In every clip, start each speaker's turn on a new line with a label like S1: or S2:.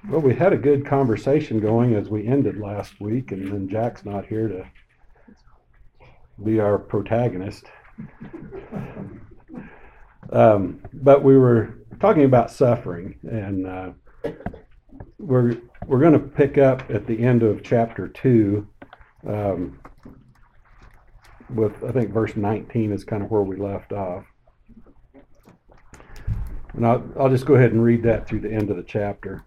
S1: Well, we had a good conversation going as we ended last week, and then Jack's not here to be our protagonist. But we were talking about suffering, and we're going to pick up at the end of chapter 2 with, I think, verse 19 is kind of where we left off. And I'll just go ahead and read that through the end of the chapter.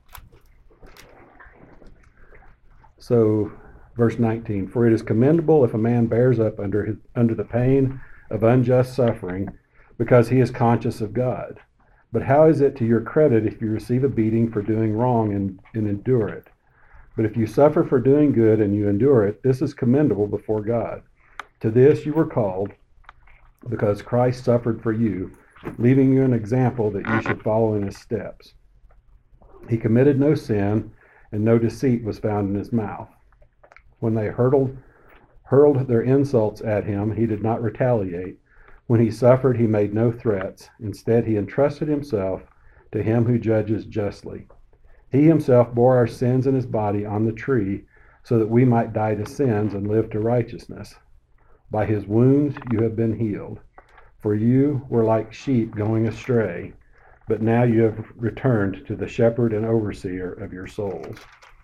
S1: So, verse 19, for it is commendable if a man bears up under the pain of unjust suffering, because he is conscious of God. But how is it to your credit if you receive a beating for doing wrong and endure it? But if you suffer for doing good and you endure it, this is commendable before God. To this you were called, because Christ suffered for you, leaving you an example that you should follow in his steps. He committed no sin, and no deceit was found in his mouth. When they hurled their insults at him, he did not retaliate. When he suffered, he made no threats. Instead, he entrusted himself to him who judges justly. He himself bore our sins in his body on the tree, so that we might die to sins and live to righteousness. By his wounds you have been healed. For you were like sheep going astray, but now you have returned to the shepherd and overseer of your souls.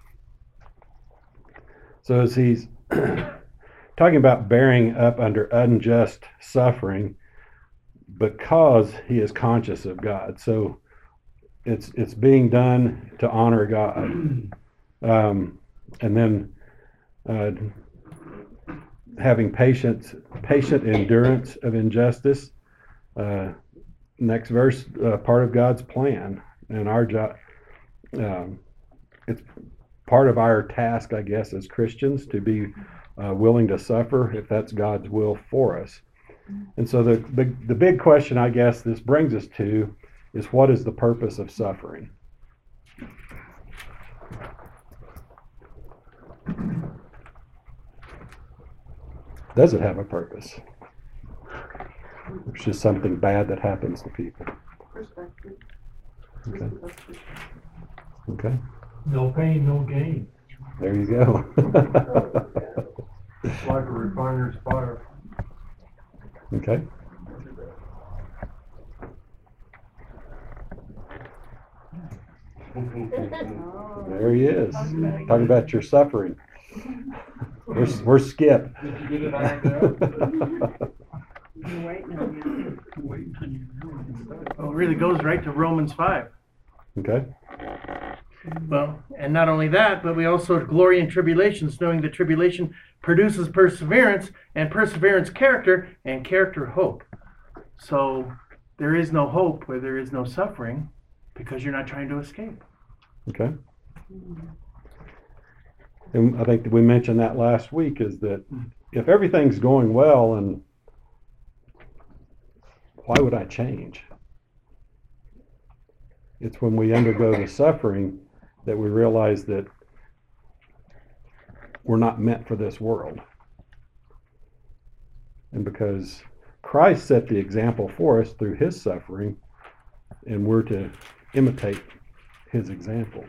S1: So as he's talking about bearing up under unjust suffering, because he is conscious of God. So it's being done to honor God. And then having patient endurance of injustice. Next verse, part of God's plan, and our job. It's part of our task, I guess, as Christians, to be willing to suffer if that's God's will for us. And so the big question, I guess, this brings us to is, what is the purpose of suffering? Does it have a purpose? It's just something bad that happens to people.
S2: Perspective.
S1: Okay. Okay.
S3: No pain, no gain.
S1: There you go.
S3: It's like a refiner's fire.
S1: Okay. There he is. Talking about your suffering. We're Skip.
S3: Did you get it ironed out?
S4: Well, it really goes right to Romans 5.
S1: Okay.
S4: Well, and not only that, but we also glory in tribulations, knowing that tribulation produces perseverance, and perseverance character, and character hope. So there is no hope where there is no suffering, because you're not trying to escape.
S1: Okay. And I think that we mentioned that last week, is that if everything's going well, and why would I change? It's when we undergo the suffering that we realize that we're not meant for this world. And because Christ set the example for us through his suffering, and we're to imitate his example.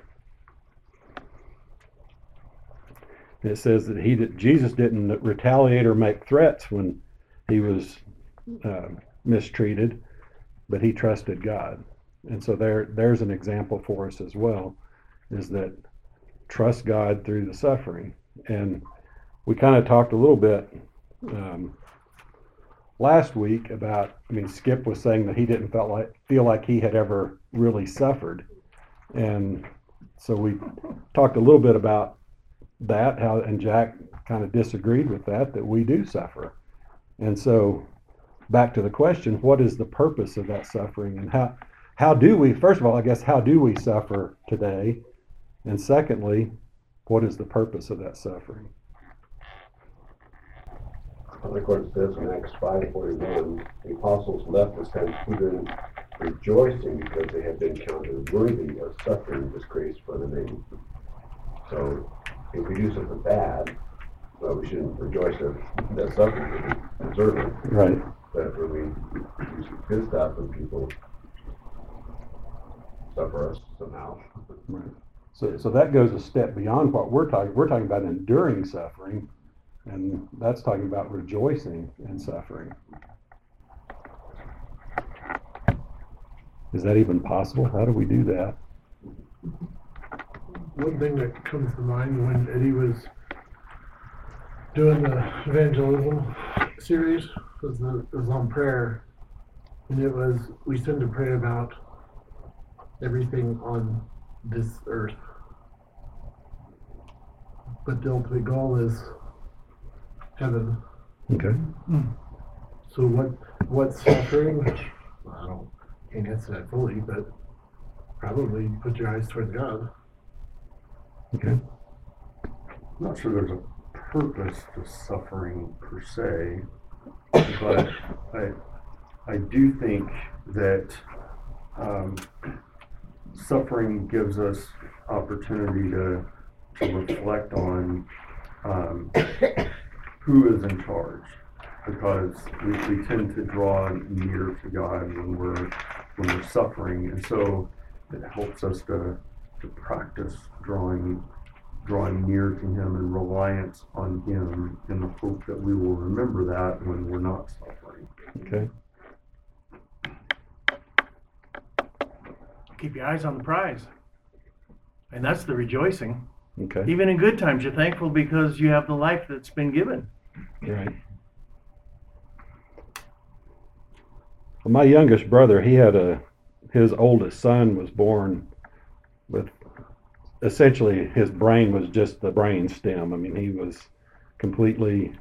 S1: And it says that Jesus didn't retaliate or make threats when he was mistreated, but he trusted God. And so there's an example for us as well, is that trust God through the suffering. And we kind of talked a little bit last week about, Skip was saying that he didn't feel like he had ever really suffered. And so we talked a little bit about that, and Jack kind of disagreed with that we do suffer. And so back to the question, what is the purpose of that suffering, and how do we, first of all, I guess, how do we suffer today? And secondly, what is the purpose of that suffering?
S5: I think what it says in Acts 5:41, the apostles left the Sanhedrin rejoicing because they had been counted worthy of suffering disgrace for the name. So if we do something bad, well, we shouldn't rejoice that suffering, we deserve it.
S1: Right.
S5: But when we do some good stuff and people suffer us somehow.
S1: Right. So that goes a step beyond what we're talking. We're talking about enduring suffering, and that's talking about rejoicing in suffering. Is that even possible? How do we do that?
S2: One thing that comes to mind when Eddie was doing the evangelism series was on prayer, and it was we tend to pray about everything on this earth, but the ultimate goal is heaven.
S1: Okay.
S2: So what's suffering? I can't answer that fully, but probably put your eyes towards God.
S1: Okay.
S6: I'm not sure there's a purpose to suffering per se, but I do think that suffering gives us opportunity to reflect on who is in charge, because we tend to draw near to God when we're suffering, and so it helps us to practice drawing near to Him and reliance on Him in the hope that we will remember that when we're not suffering.
S1: Okay.
S4: Keep your eyes on the prize. And that's the rejoicing.
S1: Okay.
S4: Even in good times, you're thankful because you have the life that's been given.
S1: Right. Well, my youngest brother, his oldest son was born with essentially his brain was just the brain stem. I mean, he was completely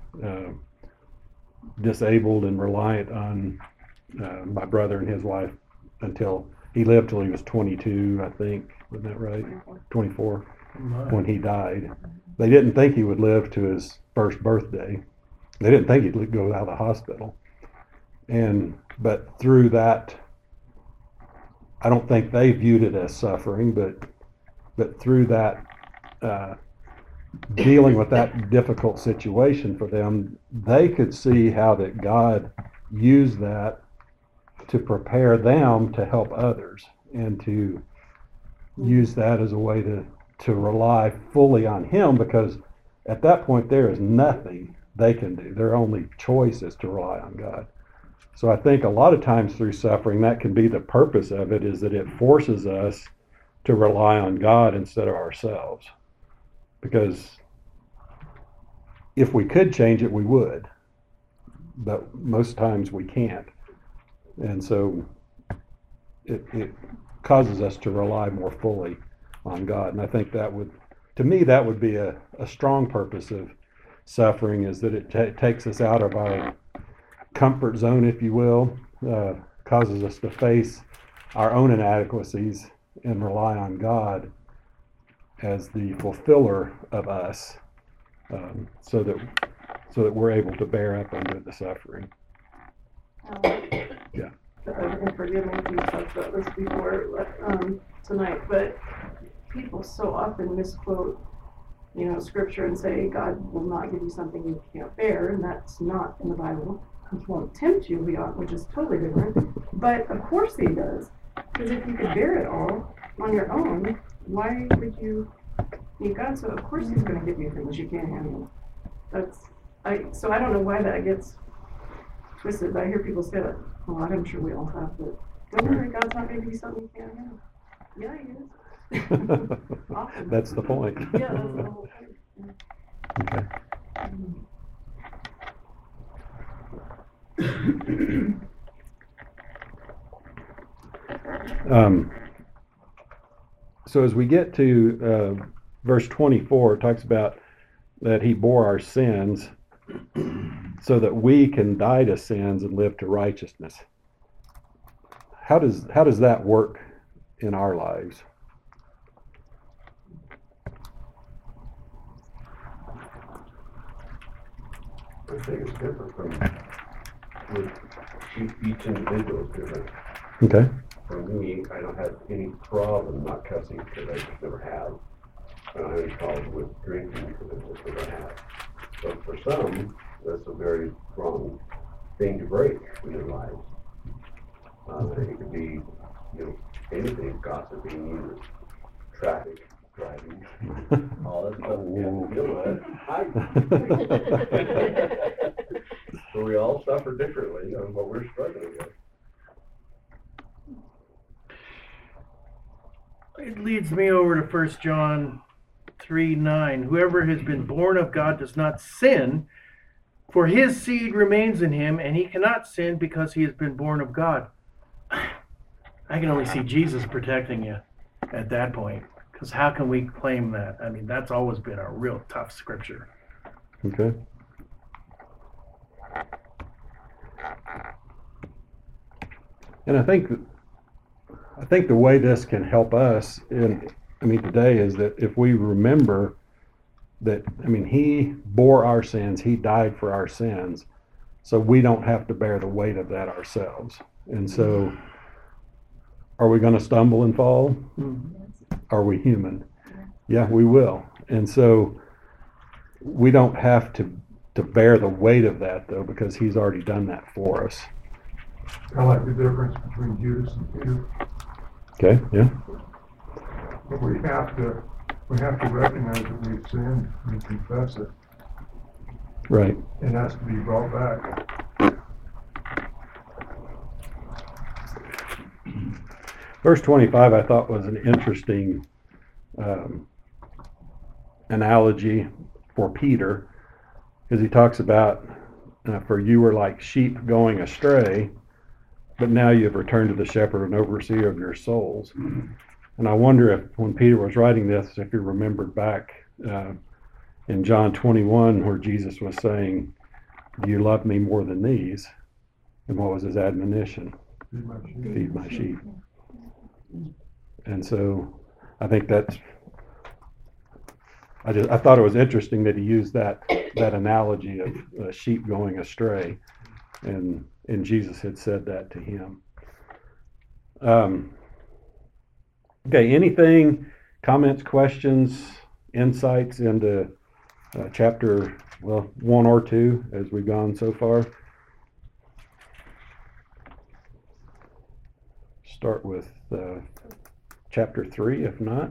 S1: disabled and reliant on my brother and his wife until he lived till he was 22, I think. Wasn't that right? 24 when he died. They didn't think he would live to his first birthday. They didn't think he'd go out of the hospital. But through that, I don't think they viewed it as suffering, but through that, dealing with that difficult situation for them, they could see how that God used that to prepare them to help others and to use that as a way to rely fully on Him, because at that point there is nothing they can do. Their only choice is to rely on God. So I think a lot of times through suffering, that can be the purpose of it, is that it forces us to rely on God instead of ourselves. Because if we could change it, we would. But most times we can't. And so it causes us to rely more fully on God. And I think that would be a strong purpose of suffering, is that it takes us out of our comfort zone, if you will, causes us to face our own inadequacies and rely on God as the fulfiller of us, so that we're able to bear up under the suffering. Yeah.
S7: And forgive me if you talked about this before tonight, but people so often misquote, scripture and say God will not give you something you can't bear, and that's not in the Bible. He won't tempt you beyond, which is totally different. But of course He does, because if you could bear it all on your own, why would you need God? So of course He's going to give you things you can't handle. So I don't know why that gets twisted. I hear people say that. Well, I'm sure we all have, but don't worry, God's not going to give you something you can't handle. Yeah, He is. Often.
S1: That's the point.
S7: Yeah, that's the whole point.
S1: Okay. So as we get to verse 24, it talks about that He bore our sins so that we can die to sins and live to righteousness. How does that work in our lives?
S5: I think it's different with each individual is different.
S1: Okay.
S5: For me, I don't have any problem not cussing because I just never have. I don't have any problem with drinking because I just never have. But for some, that's a very wrong thing to break in their lives. It could be, anything, gossiping, traffic, driving. All that stuff we have to deal with. So we all suffer differently on what we're struggling with.
S4: It leads me over to 1 John 3:9. Whoever has been born of God does not sin, for his seed remains in him, and he cannot sin because he has been born of God. I can only see Jesus protecting you at that point, because how can we claim that? I mean, that's always been a real tough scripture.
S1: Okay. And I think the way this can help us today is that if we remember that, he bore our sins, he died for our sins, so we don't have to bear the weight of that ourselves. And so, are we going to stumble and fall? Are we human? Yeah, we will. And so, we don't have to bear the weight of that, though, because he's already done that for us.
S3: I like the difference between Judas and Peter.
S1: Okay, yeah.
S3: But we have to recognize that we've sinned and confess it.
S1: Right.
S3: It has to be brought back.
S1: Verse 25 I thought was an interesting analogy for Peter, because he talks about, for you were like sheep going astray, but now you have returned to the shepherd and overseer of your souls. And I wonder if, when Peter was writing this, if he remembered back in John 21, where Jesus was saying, do you love me more than these? And what was his admonition? Feed my sheep. And so I think I thought it was interesting that he used that analogy of sheep going astray, and Jesus had said that to him. Okay, anything, comments, questions, insights into chapter 1 or 2 as we've gone so far? Start with chapter 3, if not.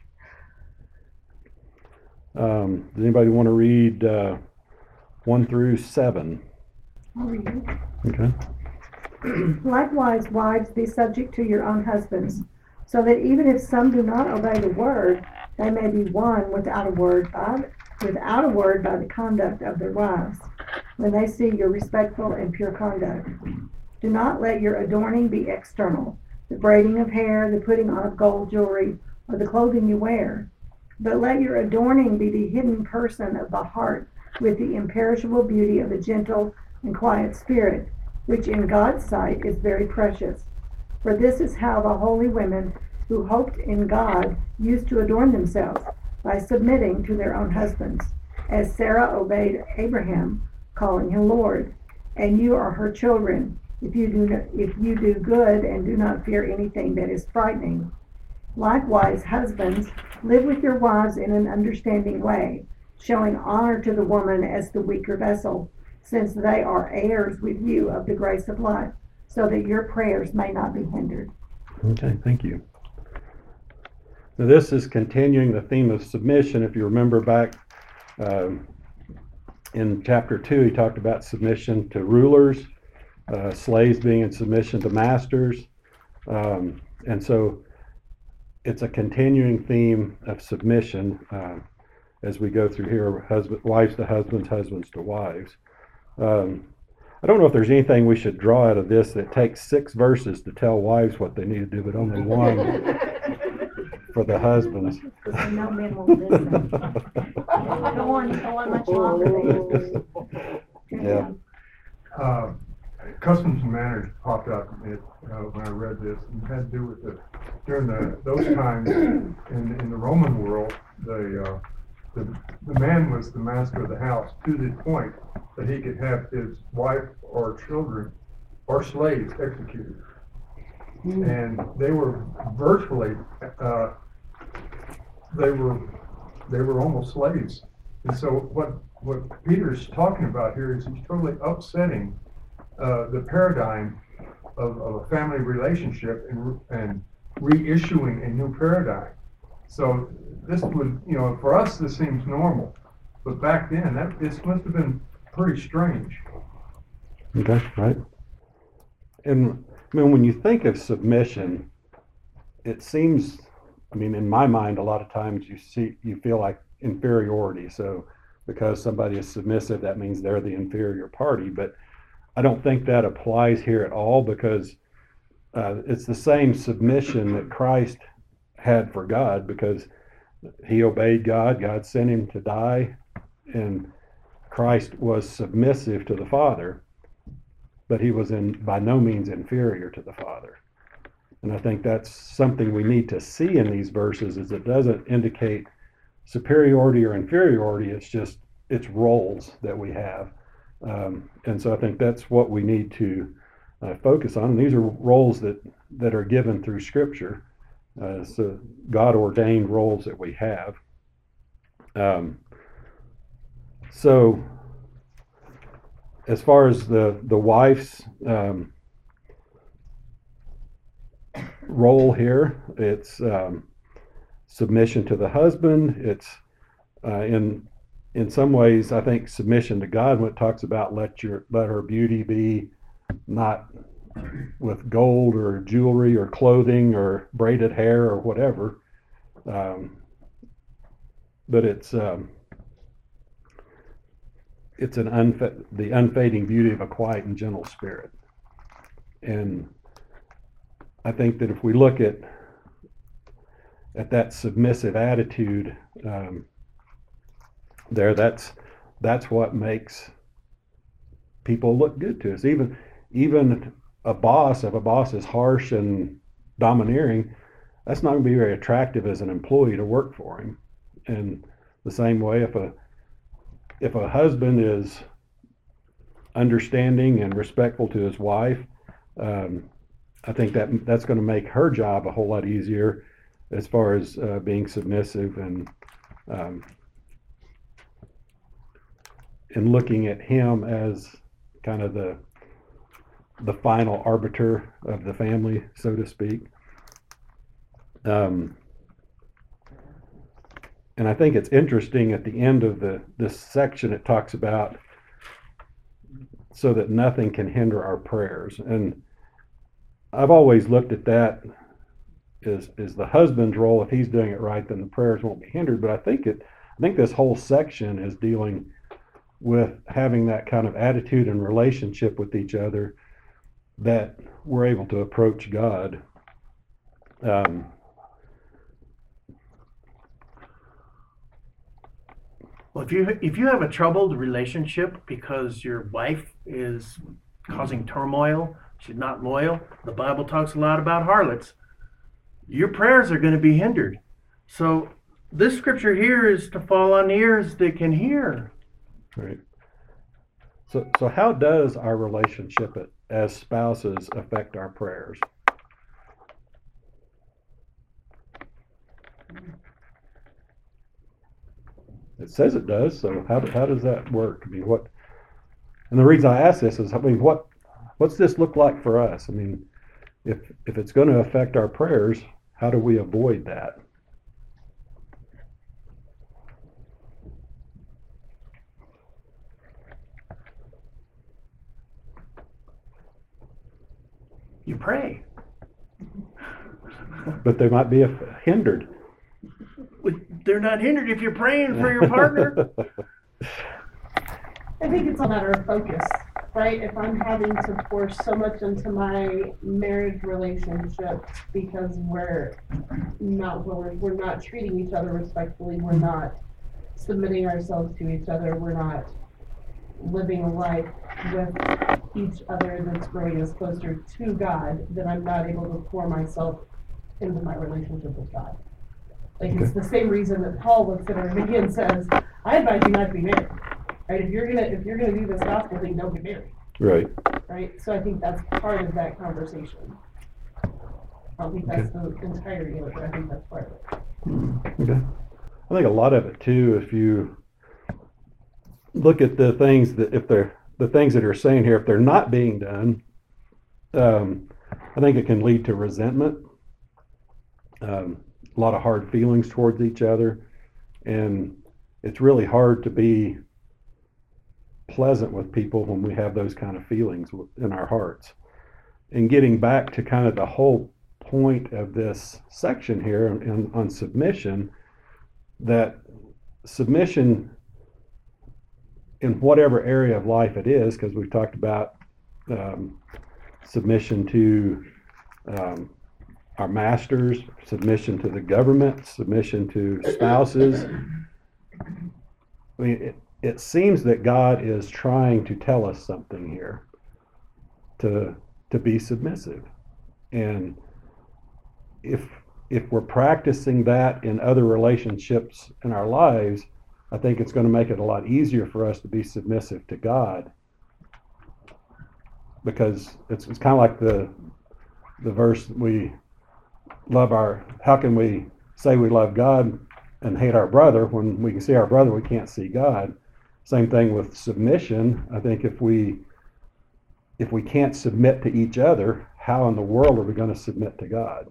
S1: Does anybody want to read 1 through 7?
S8: I'll read it.
S1: Okay.
S8: Likewise, wives, be subject to your own husbands, so that even if some do not obey the word, they may be won without a word by the conduct of their wives, when they see your respectful and pure conduct. Do not let your adorning be external, the braiding of hair, the putting on of gold jewelry, or the clothing you wear, but let your adorning be the hidden person of the heart, with the imperishable beauty of a gentle and quiet spirit, which in God's sight is very precious. For this is how the holy women who hoped in God used to adorn themselves, by submitting to their own husbands, as Sarah obeyed Abraham, calling him Lord. And you are her children, if you do good and do not fear anything that is frightening. Likewise, husbands, live with your wives in an understanding way, showing honor to the woman as the weaker vessel, since they are heirs with you of the grace of life, so that your prayers may not be hindered.
S1: Okay, thank you. Now this is continuing the theme of submission. If you remember back in chapter 2, he talked about submission to rulers, slaves being in submission to masters. And so it's a continuing theme of submission as we go through here, wives to husbands, husbands to wives. I don't know if there's anything we should draw out of this that takes 6 verses to tell wives what they need to do, but only 1 for the husbands.
S8: I know men will listen. Go on much longer.
S1: Yeah.
S3: Customs and manners popped up when I read this, and it had to do with during those times in the Roman world, the man was the master of the house to the point that he could have his wife or children or slaves executed. And they were virtually they were almost slaves. And so what Peter's talking about here is he's totally upsetting the paradigm of a family relationship and reissuing a new paradigm. So this would, for us, this seems normal. But back then, this must have been pretty strange.
S1: Okay, right. And I mean, when you think of submission, it seems, I mean, in my mind, a lot of times you feel like inferiority. So because somebody is submissive, that means they're the inferior party. But I don't think that applies here at all, because it's the same submission that Christ had for God, because he obeyed God. God sent him to die, and Christ was submissive to the Father, but he was by no means inferior to the Father. And I think that's something we need to see in these verses, is it doesn't indicate superiority or inferiority. It's roles that we have. And so I think that's what we need to focus on. And these are roles that are given through Scripture. So God ordained roles that we have. So as far as the wife's role here, it's submission to the husband. It's in some ways, I think, submission to God, when it talks about let her beauty be not with gold or jewelry or clothing or braided hair or whatever, but it's the unfading beauty of a quiet and gentle spirit. And I think that if we look at that submissive attitude, that's what makes people look good to us. Even a boss, if a boss is harsh and domineering, that's not going to be very attractive as an employee to work for him. And the same way, if a husband is understanding and respectful to his wife, I think that's going to make her job a whole lot easier as far as being submissive and looking at him as kind of the final arbiter of the family, so to speak. And I think it's interesting at the end of this section, it talks about so that nothing can hinder our prayers. And I've always looked at that as the husband's role. If he's doing it right, then the prayers won't be hindered. But I think this whole section is dealing with having that kind of attitude and relationship with each other, that we're able to approach God.
S4: Well, if you have a troubled relationship because your wife is causing turmoil, she's not loyal, the Bible talks a lot about harlots, your prayers are going to be hindered. So this scripture here is to fall on ears that can hear.
S1: Right. So how does our relationship as spouses affect our prayers? It says it does. So how does that work? I mean, what? And the reason I ask this is, I mean, what's this look like for us? I mean, if it's going to affect our prayers, how do we avoid that?
S4: You pray.
S1: But they might be hindered.
S4: They're not hindered if you're praying for your partner.
S7: I think it's a matter of focus, right? If I'm having to pour so much into my marriage relationship because we're not treating each other respectfully, we're not submitting ourselves to each other, we're not living a life with each other that's growing us closer to God, then I'm not able to pour myself into my relationship with God. Like, it's the same reason that Paul looks at everybody and says, I advise you not to be married. Right? If you're gonna do this gospel thing, don't get married.
S1: Right.
S7: Right? So I think that's part of that conversation. I don't think that's the entirety of it, but I think that's part of it.
S1: Okay. I think a lot of it too, if you look at the things that the things that are saying here, if they're not being done, I think it can lead to resentment. a lot of hard feelings towards each other, and it's really hard to be pleasant with people when we have those kind of feelings in our hearts. And getting back to kind of the whole point of this section here on submission, that submission in whatever area of life it is, because we've talked about submission to our masters, submission to the government, submission to spouses. I mean, it seems that God is trying to tell us something here, to be submissive. And if we're practicing that in other relationships in our lives, I think it's going to make it a lot easier for us to be submissive to God, because it's kind of like the verse, we love how can we say we love God and hate our brother when we can see our brother, we can't see God? Same thing with submission. I think if we can't submit to each other, how in the world are we going to submit to God?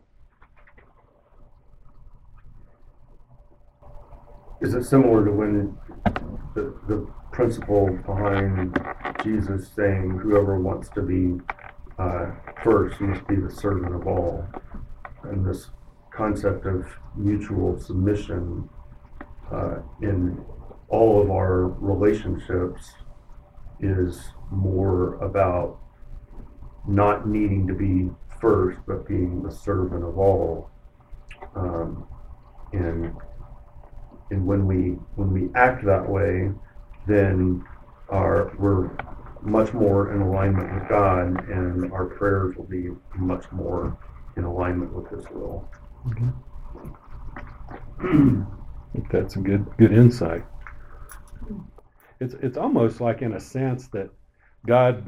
S6: Is it similar to when the principle behind Jesus saying whoever wants to be first must be the servant of all, and this concept of mutual submission in all of our relationships is more about not needing to be first, but being the servant of all. And when we act that way, then we're much more in alignment with God, and our prayers will be much more in alignment with His will.
S1: I think that's a good insight. It's almost like, in a sense, that God,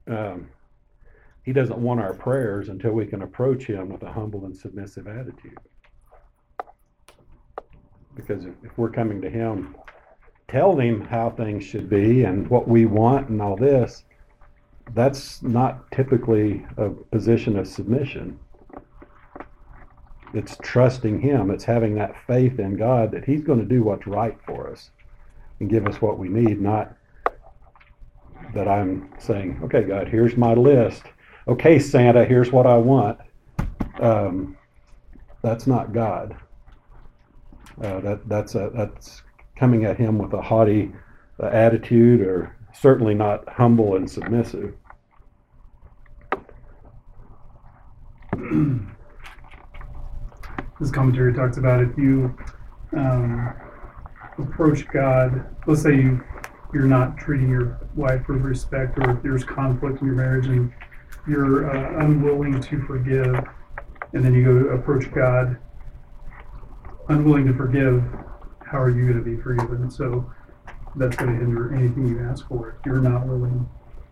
S1: He doesn't want our prayers until we can approach Him with a humble and submissive attitude. Because if we're coming to Him, telling Him how things should be and what we want and all this, that's not typically a position of submission. It's trusting Him. It's having that faith in God that He's going to do what's right for us and give us what we need, not that I'm saying, okay, God, here's my list. Okay, Santa, here's what I want. That's not God. That's coming at Him with a haughty attitude, or certainly not humble and submissive.
S9: This commentary talks about if you approach God, let's say you're not treating your wife with respect, or if there's conflict in your marriage and you're unwilling to forgive, and then you go to approach God unwilling to forgive, how are you going to be forgiven? So that's going to hinder anything you ask for. If you're not willing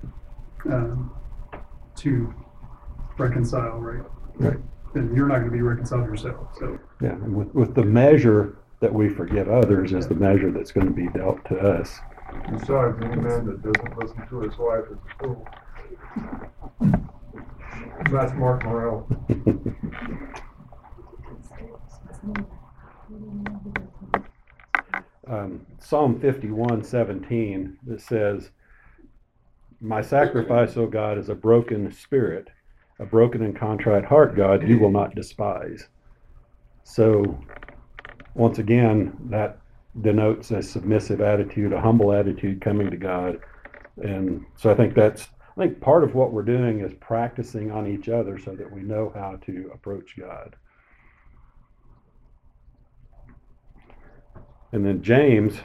S9: to reconcile, right? Then you're not going to be reconciled yourself. So
S1: yeah, and with the measure that we forgive others is the measure that's going to be dealt to us.
S3: Besides, any man that doesn't listen to his wife is a fool. That's Mark Morrell.
S1: Psalm 51:17, it says, "My sacrifice, O God, is a broken spirit, a broken and contrite heart, God, you will not despise." So, once again, that denotes a submissive attitude, a humble attitude coming to God. And so I think part of what we're doing is practicing on each other so that we know how to approach God. And then James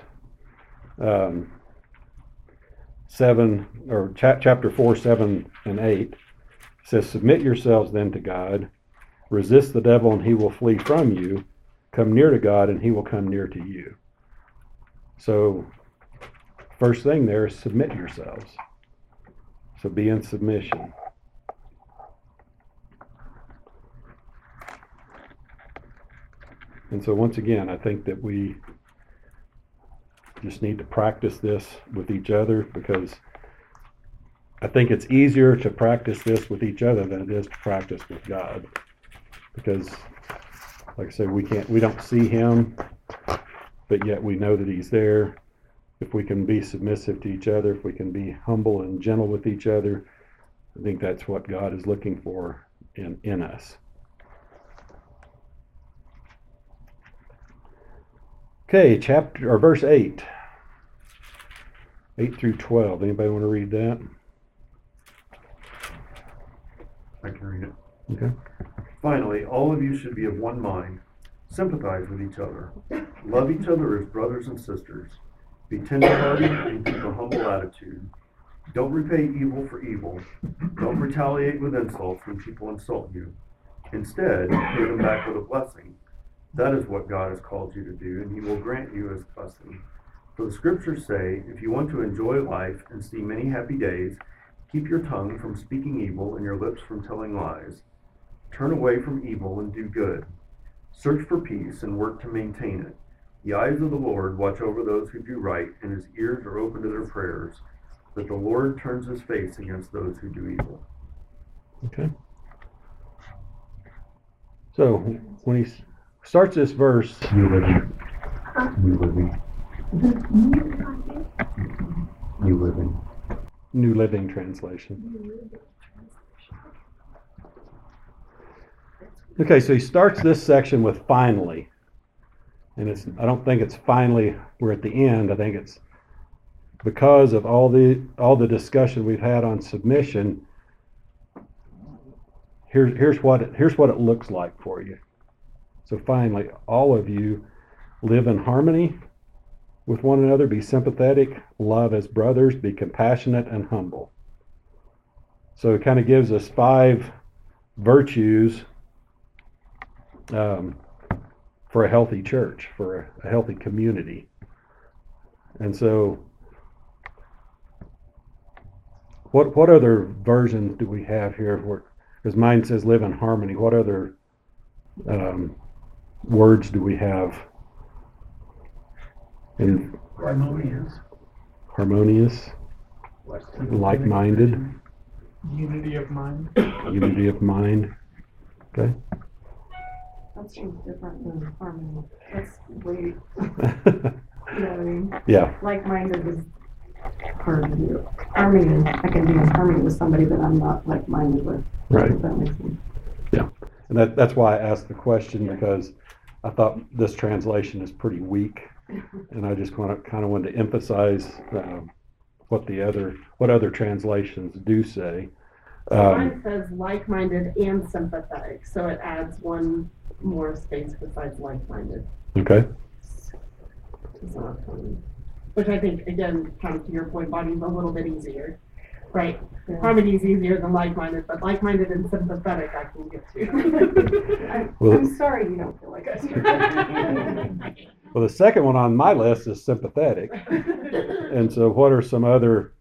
S1: chapter 4, 7 and 8 says, "Submit yourselves then to God, resist the devil and he will flee from you, come near to God and he will come near to you." So first thing there is submit yourselves. So be in submission. And so once again, I think that we just need to practice this with each other, because I think it's easier to practice this with each other than it is to practice with God. Because Like I said, we don't see him, but yet we know that he's there. If we can be submissive to each other, if we can be humble and gentle with each other, I think that's what God is looking for in us. Okay, verse 8. 8 through 12. Anybody want to read that?
S6: I can read it.
S1: Okay.
S6: Finally, all of you should be of one mind. Sympathize with each other. Love each other as brothers and sisters. Be tenderhearted and keep a humble attitude. Don't repay evil for evil. Don't retaliate with insults when people insult you. Instead, pay them back with a blessing. That is what God has called you to do, and he will grant you his blessing. For the scriptures say, if you want to enjoy life and see many happy days, keep your tongue from speaking evil and your lips from telling lies. Turn away from evil and do good. Search for peace and work to maintain it. The eyes of the Lord watch over those who do right, and his ears are open to their prayers. But the Lord turns his face against those who do evil.
S1: Okay. So when he starts this verse,
S6: New Living.
S1: New Living Translation. Okay, so he starts this section with finally. And I don't think it's finally we're at the end. I think it's because of all the discussion we've had on submission. Here's what it looks like for you. So finally, all of you live in harmony with one another, be sympathetic, love as brothers, be compassionate and humble. So it kind of gives us 5 virtues for a healthy church, for a healthy community. And so what other versions do we have here? Because mine says live in harmony. What other words do we have? Harmonious, like-minded,
S2: Unity of mind.
S1: unity of mind. Okay.
S7: That seems different than harmony. That's way, you know what I mean?
S1: Yeah.
S7: Like-minded is hard to do. Harmony, I can be in harmony with somebody that I'm not like-minded with.
S1: Right.
S7: If that makes sense.
S1: Yeah. And that's why I asked the question, because I thought this translation is pretty weak, and I just kind of wanted to emphasize what other translations do say.
S10: Mine says like-minded and sympathetic, so it adds one more space besides like-minded.
S1: Okay.
S10: Which I think, again, kind of to your point, Bonnie's a little bit easier, right? Yeah. Harmony is easier than like-minded, but like-minded and sympathetic I can get to.
S7: I'm sorry you don't feel like I do.
S1: Well, the second one on my list is sympathetic. And so what are some other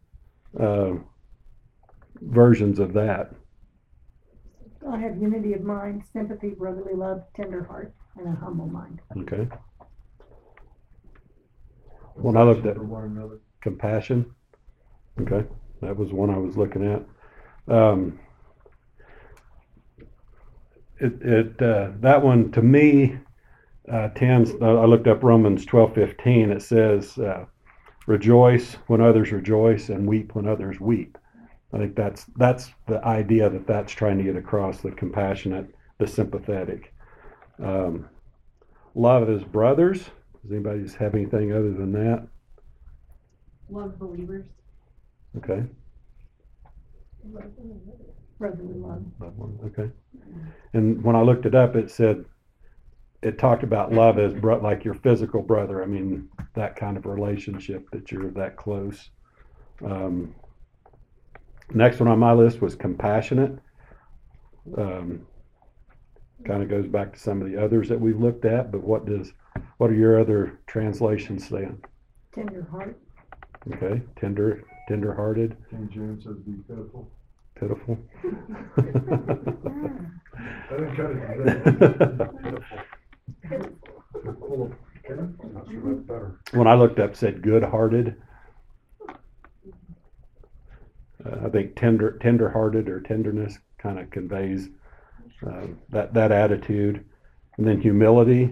S1: versions of that?
S8: I have unity of mind, sympathy, brotherly love, tender heart, and a humble mind.
S1: Okay. When I looked at
S3: For one another.
S1: compassion, okay, that was one I was looking at. That one to me tends. I looked up Romans 12:15. It says, "Rejoice when others rejoice, and weep when others weep." I think that's the idea that's trying to get across: the compassionate, the sympathetic. Love as brothers. Does anybody just have anything other than that?
S10: Love believers.
S1: Okay.
S8: Brotherly love.
S1: That one. Okay. And when I looked it up, it talked about love as like your physical brother. I mean, that kind of relationship that you're that close. Next one on my list was compassionate. Kind of goes back to some of the others that we've looked at, but what are your other translations saying?
S8: Tender heart.
S1: Okay, tender-hearted.
S3: King James says be pitiful.
S1: Pitiful.
S3: I didn't cut it. Pitiful. I'm not sure that's better.
S1: When I looked up, it said good-hearted. I think tender-hearted or tenderness kind of conveys that attitude. And then humility,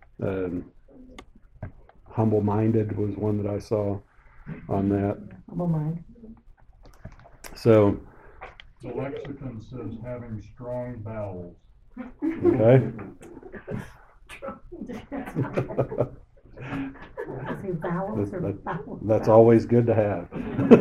S1: humble-minded was one that I saw on that.
S8: Humble mind.
S1: So,
S11: The lexicon says having strong bowels.
S1: okay.
S8: Is it vowels or vowels?
S1: That's always good to have.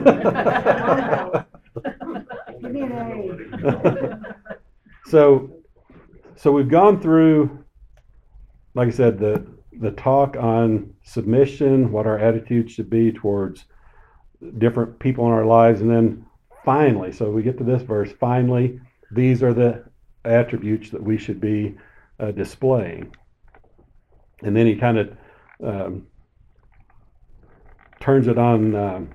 S8: Give me an A.
S1: So we've gone through, like I said, the talk on submission, what our attitude should be towards different people in our lives, and then finally, so we get to this verse, finally, these are the attributes that we should be displaying. And then he kind of turns it on.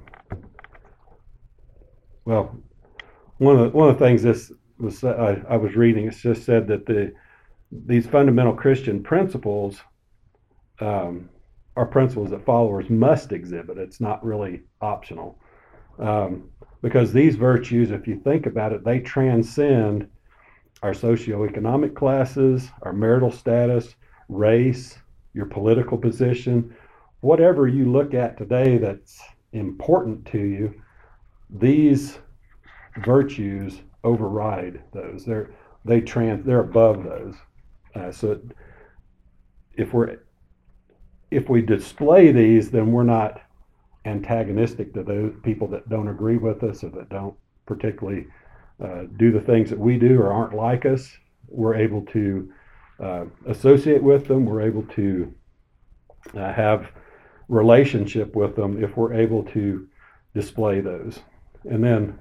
S1: Well, one of the things this was I was reading, it just said that these fundamental Christian principles are principles that followers must exhibit. It's not really optional, because these virtues, if you think about it, they transcend our socioeconomic classes, our marital status, race, your political position, whatever you look at today that's important to you. These virtues override those. They're above those. So if we display these, then we're not antagonistic to those people that don't agree with us or that don't particularly do the things that we do or aren't like us. We're able to associate with them. We're able to have relationship with them if we're able to display those. And then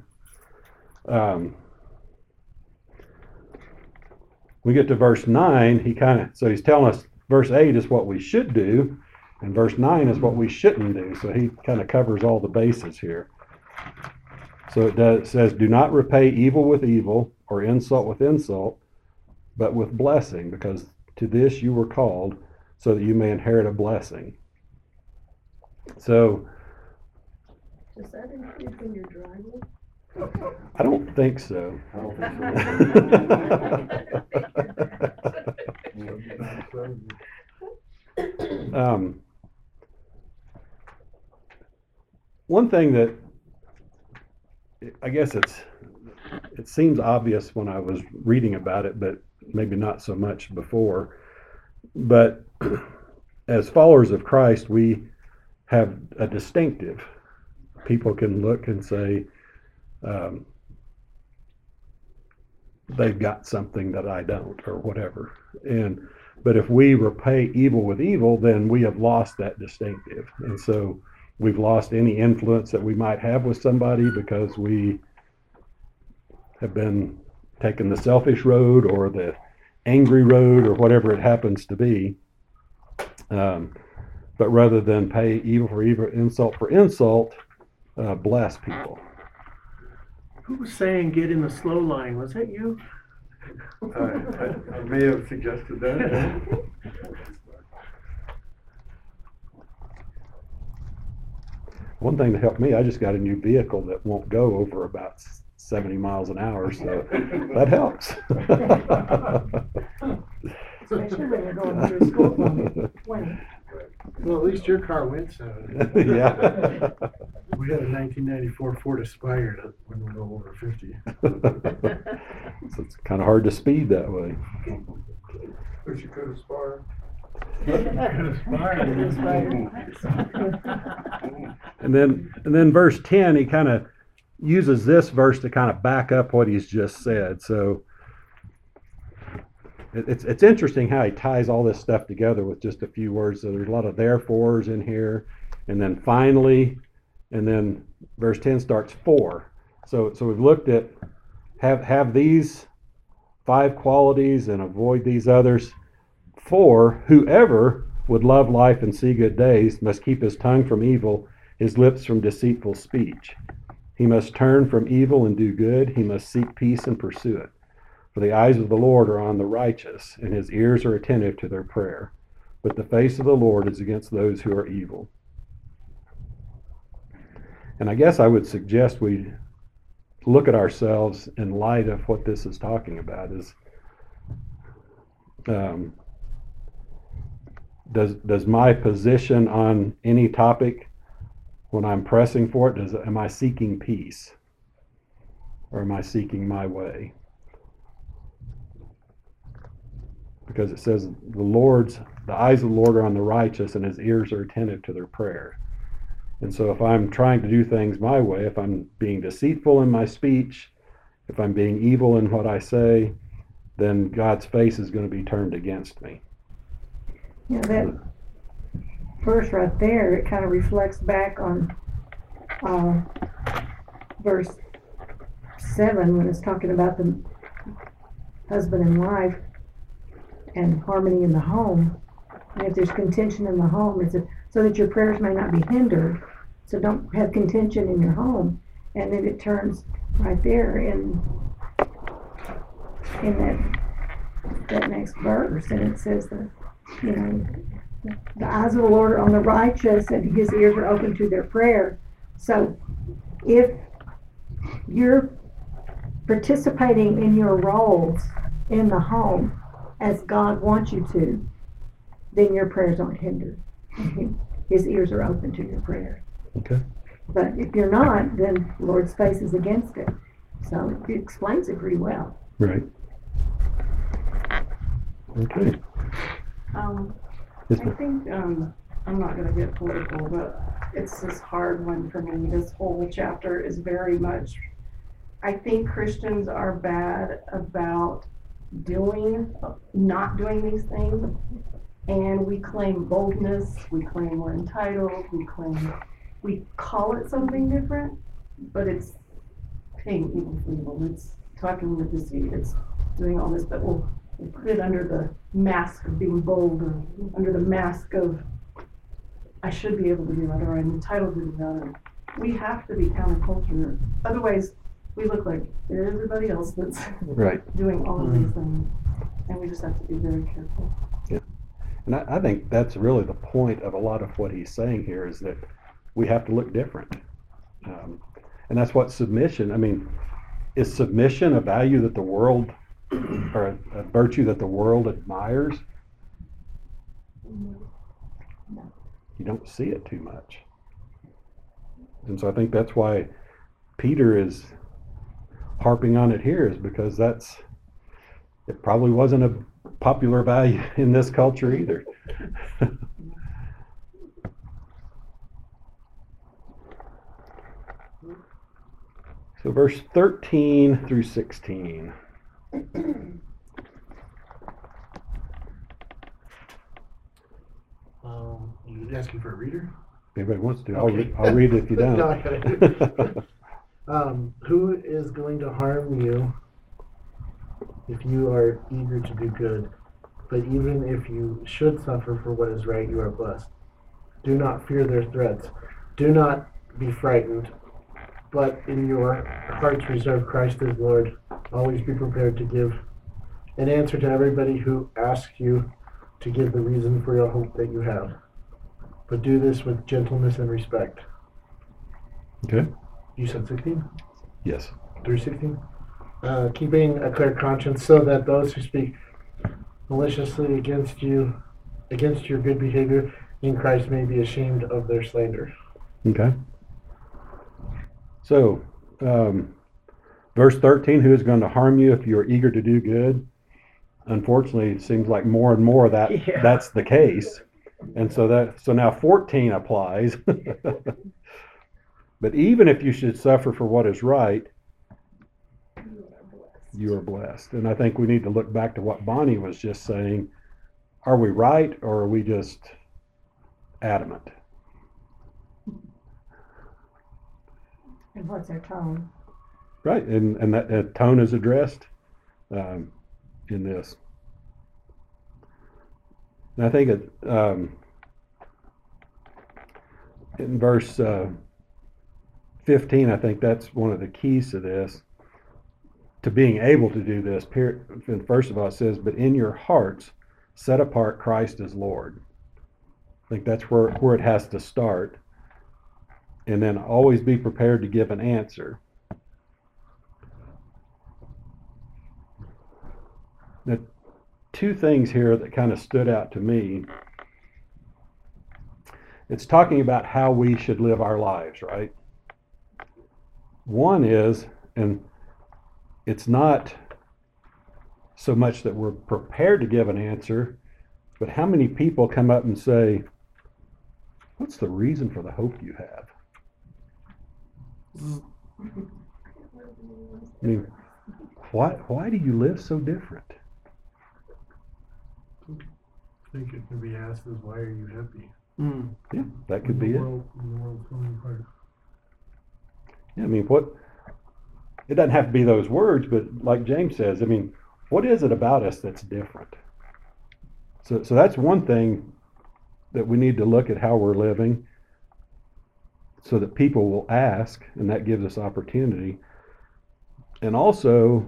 S1: we get to verse 9. So he's telling us verse 8 is what we should do, and verse 9 is what we shouldn't do. So he kind of covers all the bases here. So it says, do not repay evil with evil or insult with insult, but with blessing, because to this you were called, so that you may inherit a blessing. So
S7: Does that include when you're driving?
S1: I don't think so.
S6: I don't think so.
S1: One thing that I guess it seems obvious when I was reading about it, but maybe not so much before. But as followers of Christ, we have a distinctive. People can look and say, they've got something that I don't, or whatever. But if we repay evil with evil, then we have lost that distinctive. And so we've lost any influence that we might have with somebody because we have been taking the selfish road or the angry road or whatever it happens to be. But rather than pay evil for evil, insult for insult, bless people.
S4: Who was saying get in the slow line? Was that you?
S6: I may have suggested that.
S1: One thing that helped me, I just got a new vehicle that won't go over about 70 miles an hour, so that helps.
S8: Especially when you're going through school zone 20.
S2: Well, at least your car went 70.
S1: Yeah.
S2: We had a 1994 Ford Aspire that wouldn't go over 50.
S1: So it's kind of hard to speed that way.
S3: But you could aspire.
S1: And then verse 10, he kind of uses this verse to kind of back up what he's just said. So it's interesting how he ties all this stuff together with just a few words. So there's a lot of therefores in here, and then finally, and then verse 10 starts for. So we've looked at have these 5 qualities and avoid these others. For whoever would love life and see good days must keep his tongue from evil, his lips from deceitful speech. He must turn from evil and do good. He must seek peace and pursue it. For the eyes of the Lord are on the righteous, and his ears are attentive to their prayer. But the face of the Lord is against those who are evil. And I guess I would suggest we look at ourselves in light of what this is talking about. does my position on any topic, when I'm pressing for it, am I seeking peace? Or am I seeking my way? Because it says the eyes of the Lord are on the righteous, and his ears are attentive to their prayer. And so if I'm trying to do things my way, if I'm being deceitful in my speech, if I'm being evil in what I say, then God's face is going to be turned against me.
S8: Yeah, that verse right there, it kind of reflects back on verse 7 when it's talking about the husband and wife and harmony in the home. And if there's contention in the home, it's so that your prayers may not be hindered. So don't have contention in your home. And then it turns right there in that next verse, and it says that, you know, the eyes of the Lord are on the righteous, and his ears are open to their prayer. So if you're participating in your roles in the home as God wants you to, then your prayers aren't hindered. His ears are open to your prayer.
S1: Okay.
S8: But if you're not, then the Lord's face is against it. So it explains it pretty well.
S1: Right. Okay.
S7: I think, I'm not gonna get political, but it's this hard one for me. This whole chapter is very much, I think Christians are bad about not doing these things. And we claim boldness, we claim we're entitled, we call it something different, but it's paying evil for evil. It's talking with deceit, it's doing all this, but we'll put it under the mask of being bold, or under the mask of I should be able to do that, or I'm entitled to do that. Or we have to be counterculture. Otherwise, we look like everybody else that's
S1: right.
S7: doing all of these things, and we just have to be very careful.
S1: Yeah, and I think that's really the point of a lot of what he's saying here, is that we have to look different, and that's what submission. I mean, is submission a value that the world, or a virtue that the world admires? You don't see it too much. And so I think that's why Peter is harping on it here, is because it probably wasn't a popular value in this culture either. So verse 13 through 16.
S2: You asking for a reader?
S1: Anybody wants to?
S2: Okay.
S1: I'll read it if you don't.
S2: No, I gotta who is going to harm you if you are eager to do good? But even if you should suffer for what is right, you are blessed. Do not fear their threats. Do not be frightened, but in your hearts reserve Christ as Lord. Always be prepared to give an answer to everybody who asks you to give the reason for your hope that you have. But do this with gentleness and respect.
S1: Okay.
S2: You said 16?
S1: Yes.
S2: 3:16? Keeping a clear conscience, so that those who speak maliciously against your good behavior in Christ may be ashamed of their slander.
S1: Okay. So, verse 13, who is going to harm you if you're eager to do good? Unfortunately, it seems like more and more that's the case. And so now 14 applies. But even if you should suffer for what is right, you are blessed. And I think we need to look back to what Bonnie was just saying. Are we right, or are we just adamant?
S8: And what's their tone?
S1: Right, and that tone is addressed in this. And I think in verse 15, I think that's one of the keys to this, to being able to do this. And first of all, it says, but in your hearts, set apart Christ as Lord. I think that's where it has to start. And then always be prepared to give an answer. Now, two things here that kind of stood out to me it's talking about how we should live our lives, right? One is, and it's not so much that we're prepared to give an answer, but how many people come up and say, what's the reason for the hope you have? I mean, why do you live so different?
S2: I think it can be asked as, why are you happy?
S1: Yeah, that could be it.
S2: The world's falling apart.
S1: Yeah, I mean, it doesn't have to be those words, but like James says, I mean, what is it about us that's different? So that's one thing that we need to look at how we're living so that people will ask, and that gives us opportunity. And also,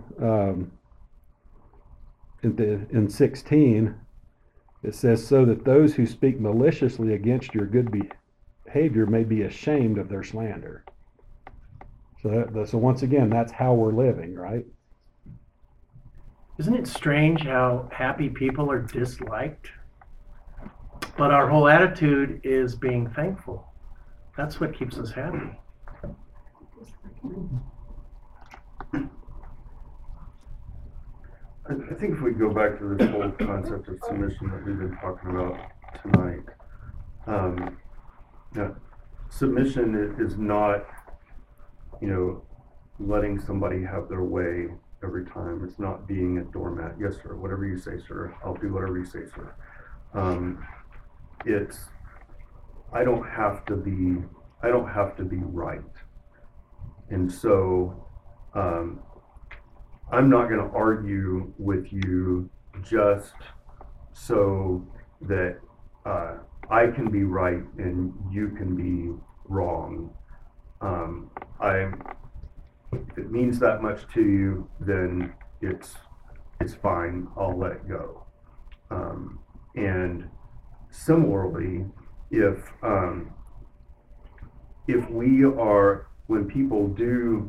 S1: in 16, it says, so that those who speak maliciously against your good behavior may be ashamed of their slander. So once again, that's how we're living, right?
S4: Isn't it strange how happy people are disliked? But our whole attitude is being thankful. That's what keeps us happy.
S6: I think if we go back to this whole concept of submission that we've been talking about tonight, submission is not, letting somebody have their way every time. It's not being a doormat. Yes, sir. Whatever you say, sir. I'll do whatever you say, sir. I don't have to be right. And so, I'm not going to argue with you just so that I can be right and you can be wrong. If it means that much to you, then it's fine. I'll let it go. And similarly, if when people do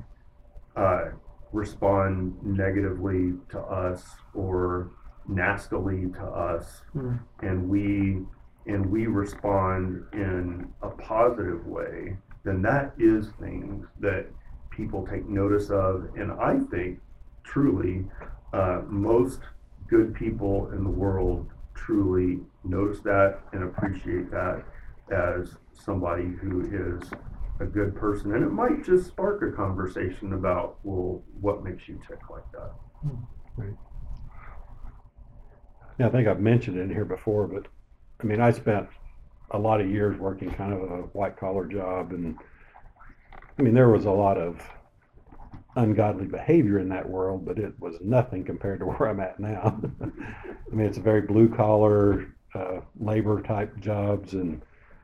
S6: respond negatively to us or nastily to us, and we respond in a positive way, then that is things that people take notice of. And I think truly most good people in the world truly notice that and appreciate that as somebody who is a good person. And it might just spark a conversation about, well, what makes you tick like that?
S1: Right. Yeah, I think I've mentioned it in here before, but I mean, I spent a lot of years working kind of a white collar job, and I mean, there was a lot of ungodly behavior in that world, but it was nothing compared to where I'm at now. I mean, it's a very blue collar, labor type jobs, and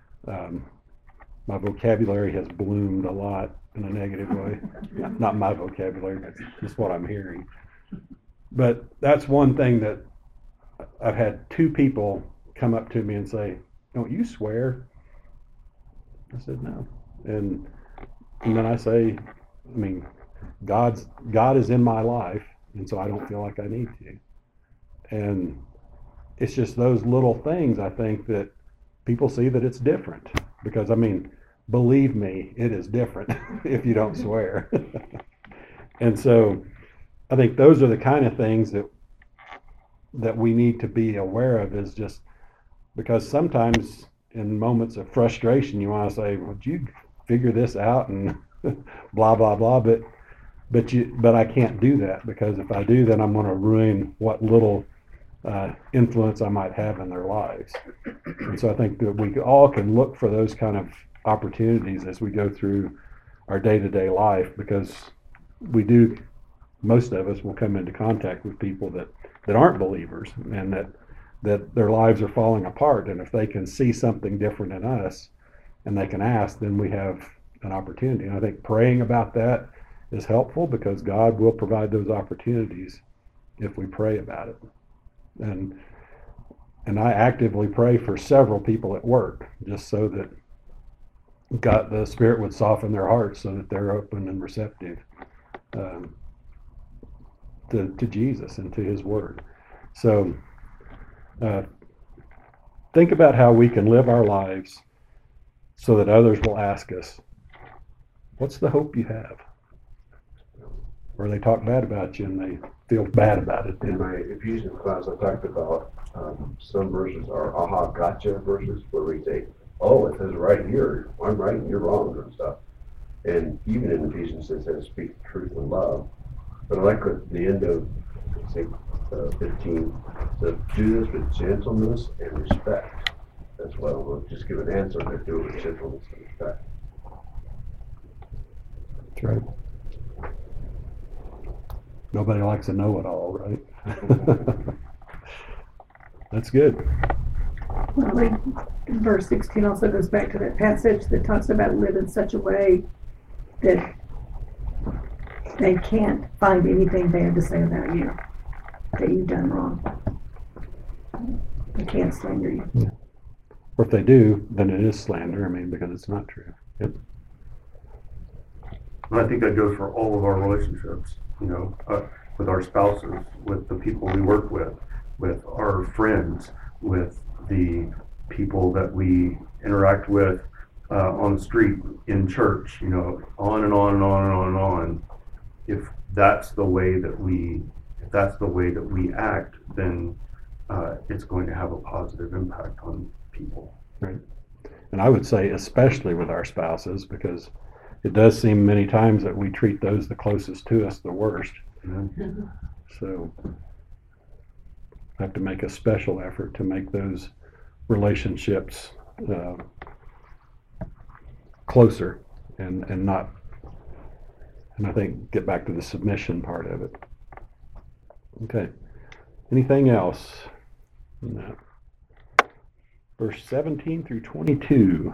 S1: my vocabulary has bloomed a lot in a negative way. Not my vocabulary, that's just what I'm hearing. But that's one thing that I've had two people come up to me and say, "Don't you swear?" I said, "No." And then I say, I mean, God is in my life, and so I don't feel like I need to. And it's just those little things, I think, that people see that it's different. Because, I mean, believe me, it is different if you don't swear. And so I think those are the kind of things that we need to be aware of, is just because sometimes in moments of frustration, you want to say, would you figure this out, and blah, blah, blah. But I can't do that, because if I do, then I'm going to ruin what little influence I might have in their lives. And so I think that we all can look for those kind of opportunities as we go through our day-to-day life, because most of us will come into contact with people that aren't believers, and that their lives are falling apart. And if they can see something different in us and they can ask, then we have an opportunity. And I think praying about that is helpful, because God will provide those opportunities if we pray about it. And I actively pray for several people at work, just so that the Spirit would soften their hearts, so that they're open and receptive to Jesus and to His Word. So think about how we can live our lives so that others will ask us, what's the hope you have? Or they talk bad about you and they feel bad about it.
S5: In my Ephesians class, I talked about some verses are aha gotcha verses where we say, oh, it says right here, I'm right and you're wrong and stuff. And even in Ephesians it says speak truth and love. But I like at the end of say 15, to do this with gentleness and respect as well. We'll just give an answer to do it with gentleness and respect.
S1: That's right. Nobody likes a know-it-all, right? That's good.
S8: Well, verse 16 also goes back to that passage that talks about live in such a way that they can't find anything bad to say about you, that you've done wrong. They can't slander you.
S1: Yeah. Or if they do, then it is slander, because it's not true. Yep.
S6: And I think that goes for all of our relationships, with our spouses, with the people we work with our friends, with the people that we interact with on the street, in church, on and on and on and on and on. If that's the way that we act, then it's going to have a positive impact on people.
S1: Right. And I would say especially with our spouses, because it does seem many times that we treat those the closest to us the worst.
S6: Mm-hmm.
S1: So I have to make a special effort to make those relationships closer and not, and I think get back to the submission part of it. Okay. Anything else? No. Verse 17 through 22.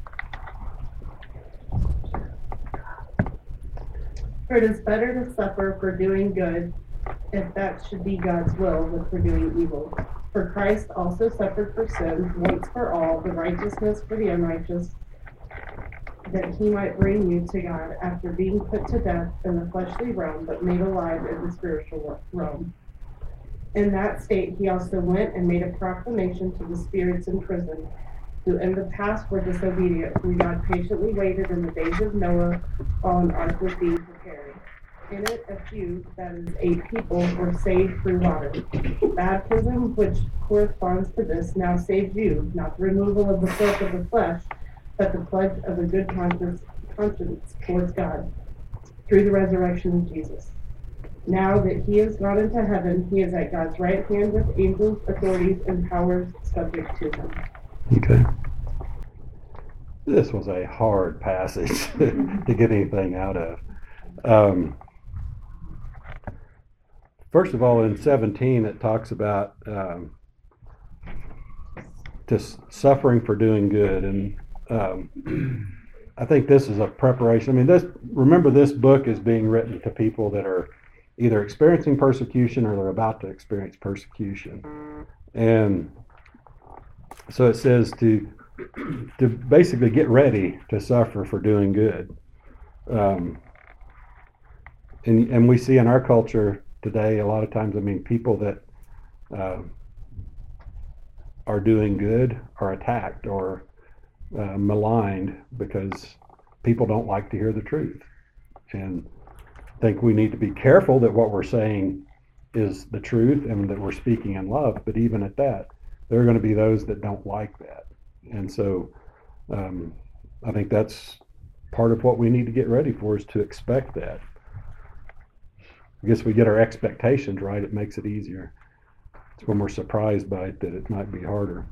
S10: For it is better to suffer for doing good, if that should be God's will, than for doing evil. For Christ also suffered for sin, once for all, the righteousness for the unrighteous, that he might bring you to God, after being put to death in the fleshly realm, but made alive in the spiritual realm. In that state he also went and made a proclamation to the spirits in prison, who in the past were disobedient, whom God patiently waited in the days of Noah, while an ark was being prepared. In it a few, that is 8 people, were saved through water. Baptism, which corresponds to this, now saves you, not the removal of the filth of the flesh, but the pledge of a good conscience towards God, through the resurrection of Jesus. Now that he has gone into heaven, he is at God's right hand with angels, authorities, and powers subject to him.
S1: Okay. This was a hard passage to get anything out of. First of all, in 17, it talks about just suffering for doing good. And I think this is a preparation. Remember, this book is being written to people that are either experiencing persecution or they're about to experience persecution. And so it says to basically get ready to suffer for doing good. And we see in our culture today, a lot of times, people that are doing good are attacked or maligned because people don't like to hear the truth. And I think we need to be careful that what we're saying is the truth and that we're speaking in love. But even at that, there are going to be those that don't like that. And so I think that's part of what we need to get ready for, is to expect that. I guess we get our expectations right, it makes it easier. It's when we're surprised by it that it might be harder.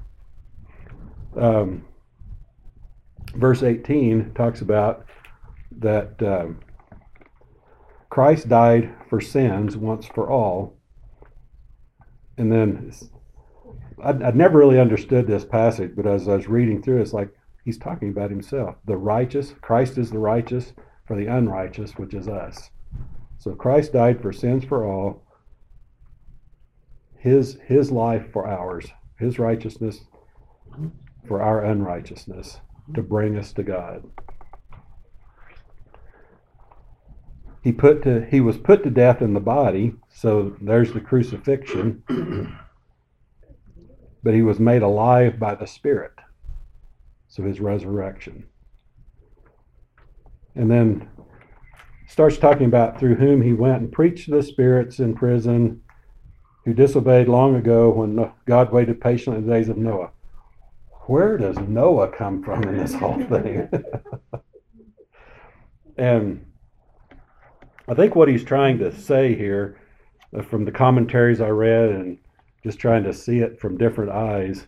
S1: Verse 18 talks about that Christ died for sins once for all. And then I'd never really understood this passage, but as I was reading through, it's like he's talking about himself. The righteous, Christ is the righteous for the unrighteous, which is us. So Christ died for sins for all, his life for ours, his righteousness for our unrighteousness, to bring us to God. He was put to death in the body, so there's the crucifixion, but he was made alive by the Spirit. so his resurrection. And then starts talking about through whom he went and preached to the spirits in prison who disobeyed long ago when God waited patiently in the days of Noah. Where does Noah come from in this whole thing? And I think what he's trying to say here, from the commentaries I read and just trying to see it from different eyes,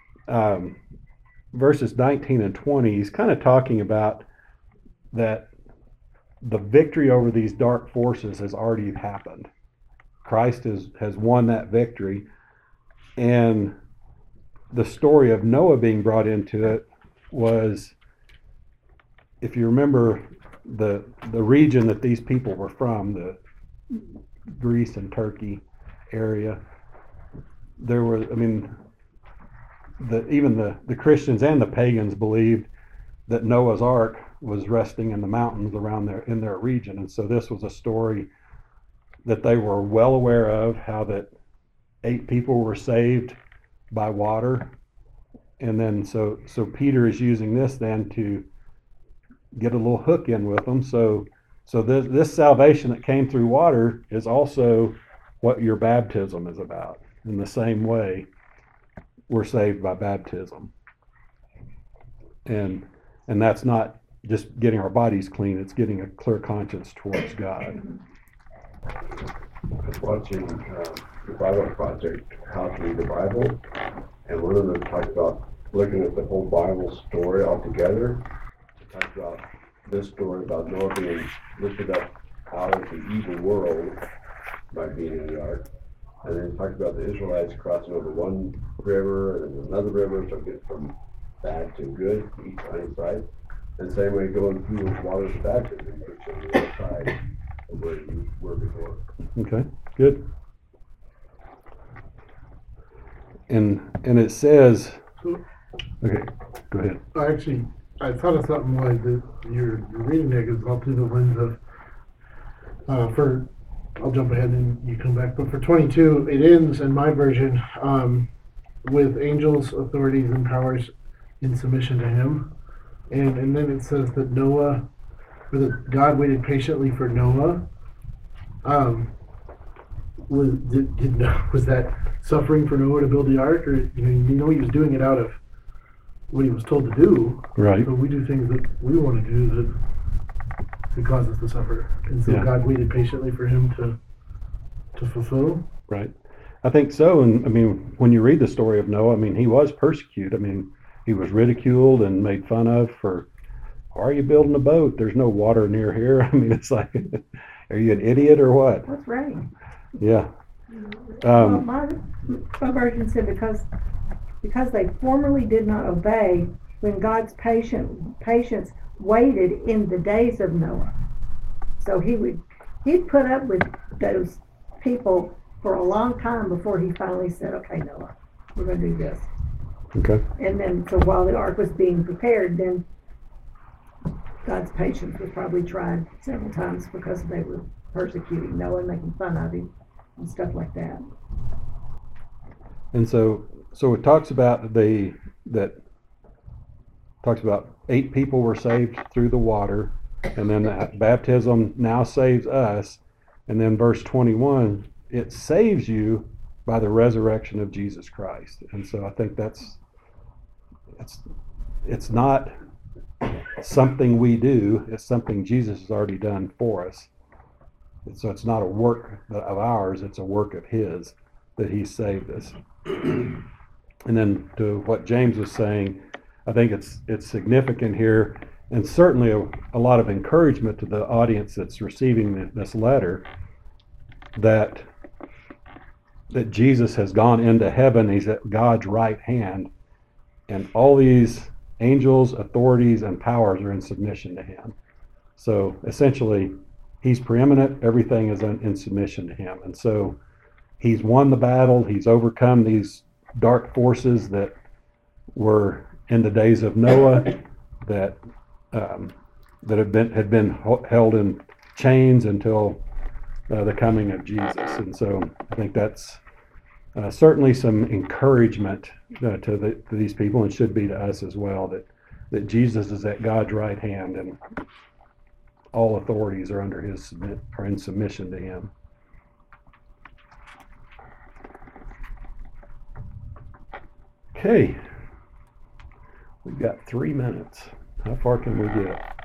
S1: verses 19 and 20, he's kind of talking about that the victory over these dark forces has already happened. Christ has won that victory. And the story of Noah being brought into it was, if you remember the region that these people were from, the Greece and Turkey area, there were, even the Christians and the pagans believed that Noah's Ark was resting in the mountains around in their region. And so this was a story that they were well aware of, how that 8 people were saved by water. And then so Peter is using this then to get a little hook in with them. So this salvation that came through water is also what your baptism is about. In the same way, we're saved by baptism. And that's not just getting our bodies clean, it's getting a clear conscience towards God.
S5: I was watching the Bible Project, How to Read the Bible, and one of them talked about looking at the whole Bible story altogether. It talked about this story about Noah being lifted up out of the evil world by being in the ark. And then it talked about the Israelites crossing over one river and then another river, so get from bad to good, each on each side. And same way going through the waters of baptism, which on the other side of where you were before.
S1: Okay, good. And it says, okay, go ahead.
S2: I thought of something like that. You're reading that is all through the lens of, I'll jump ahead and you come back. But for 22, it ends in my version with angels, authorities, and powers in submission to him. And then it says that God waited patiently for Noah. Was that suffering for Noah to build the ark, or he was doing it out of what he was told to do?
S1: Right.
S2: But we do things that we want to do that cause us to suffer, and so God waited patiently for him to fulfill.
S1: Right. I think so. And when you read the story of Noah, he was persecuted. He was ridiculed and made fun of for, why are you building a boat? There's no water near here. It's like, are you an idiot or what?
S8: That's right.
S1: Yeah.
S8: Well, my version said because they formerly did not obey when God's patience waited in the days of Noah. So he'd put up with those people for a long time before he finally said, okay, Noah, we're going to do this.
S1: Okay.
S8: And then, so while the ark was being prepared, then God's patience was probably tried several times because they were persecuting Noah and making fun of him and stuff like that.
S1: And so it talks about talks about 8 people were saved through the water, and then that baptism now saves us. And then verse 21, it saves you by the resurrection of Jesus Christ. And so I think it's not something we do, it's something Jesus has already done for us. And so it's not a work of ours, it's a work of his that he saved us. And then to what James was saying, I think it's significant here, and certainly a lot of encouragement to the audience that's receiving this letter, that Jesus has gone into heaven, he's at God's right hand, and all these angels, authorities, and powers are in submission to him. So essentially, he's preeminent, everything is in submission to him. And so he's won the battle, he's overcome these dark forces that were in the days of Noah, that had been held in chains until the coming of Jesus. And so I think that's certainly some encouragement to these people, and should be to us as well, that Jesus is at God's right hand and all authorities are under are in submission to him. Okay, we've got 3 minutes. How far can we get?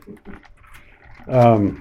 S1: I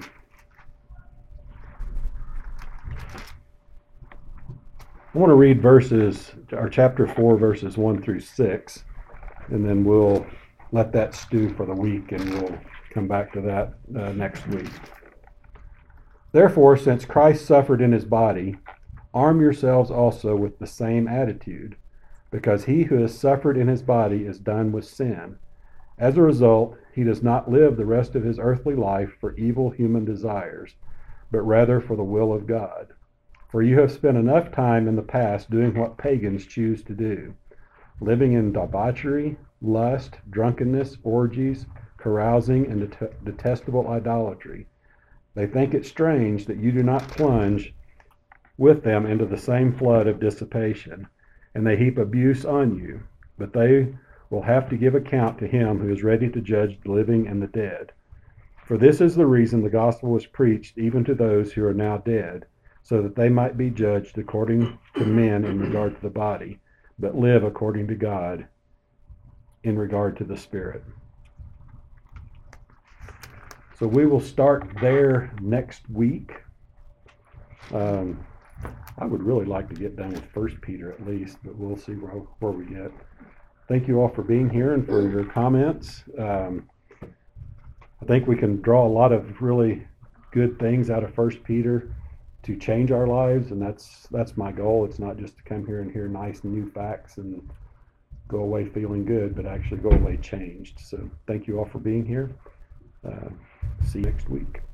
S1: want to read chapter 4, verses 1 through 6, and then we'll let that stew for the week, and we'll come back to that next week. Therefore, since Christ suffered in his body, arm yourselves also with the same attitude, because he who has suffered in his body is done with sin. As a result, he does not live the rest of his earthly life for evil human desires, but rather for the will of God. For you have spent enough time in the past doing what pagans choose to do, living in debauchery, lust, drunkenness, orgies, carousing, and detestable idolatry. They think it strange that you do not plunge with them into the same flood of dissipation, and they heap abuse on you, but they will have to give account to him who is ready to judge the living and the dead. For this is the reason the gospel was preached even to those who are now dead, so that they might be judged according to men in regard to the body, but live according to God in regard to the spirit. So we will start there next week. I would really like to get done with 1 Peter at least, but we'll see where we get. Thank you all for being here and for your comments. I think we can draw a lot of really good things out of 1 Peter to change our lives, and that's my goal. It's not just to come here and hear nice new facts and go away feeling good, but actually go away changed. So thank you all for being here. See you next week.